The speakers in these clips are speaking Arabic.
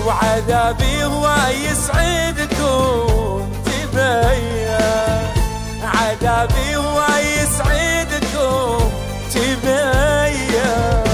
وعذابي هو يسعدكم تبين، عذابي هو يسعدكم تبين.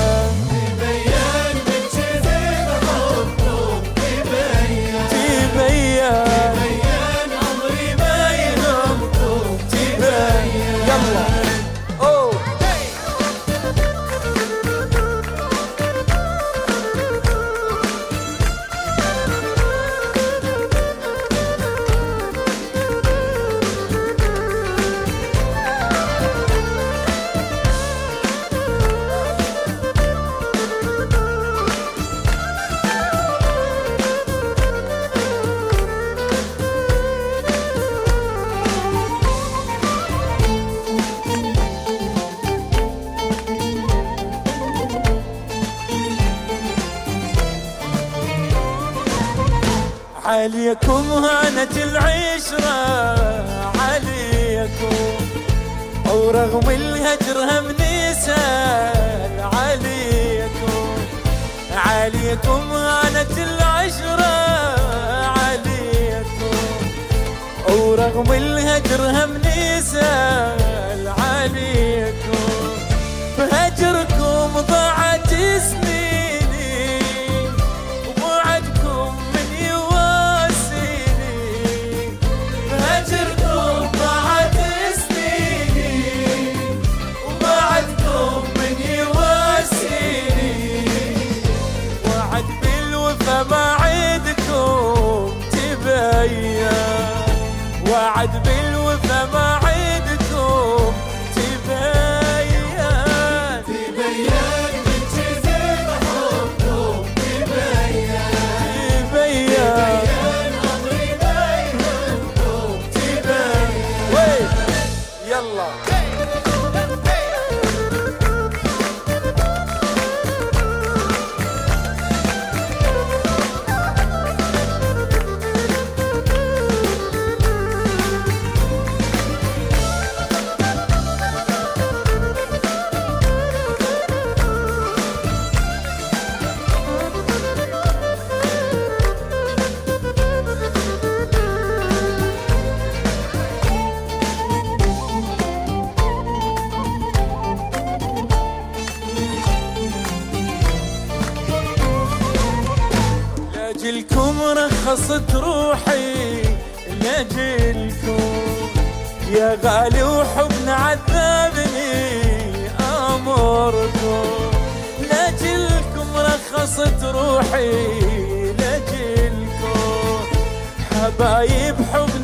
عليكم هانت العشرة عليكم، ورغم الهجر هم نسأل عليكم. عليكم هانت العشرة عليكم، ورغم الهجر هم نسأل عليكم. بهجركم ضاعت سنيني، وبعدكم من يواسيني. بهجركم ضاعت سنيني، وبعدكم من يواسيني. وعد بالوفا ما عيدكم تبين، وعد بالوفا ما عيدكم تبين. لأجلكم رخصت روحي، لأجلكم يا غالي وحبن عذبني أمركم. لأجلكم رخصت روحي، لأجلكم حبايب حبن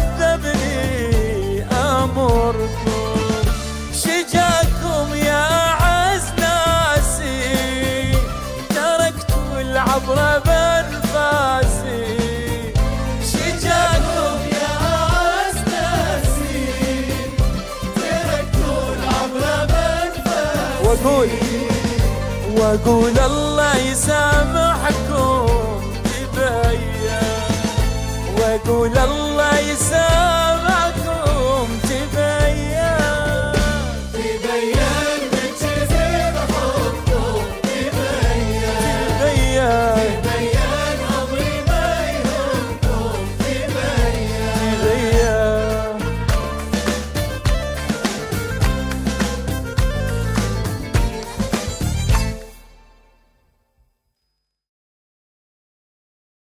عذبني أمركم. شجاكم يا أعز ناسي، تركتوا العبرة بأنفاسي. شجاكم يا أعز ناسي، تركتوا العبرة بأنفاسي. وأقول الله يسامحكم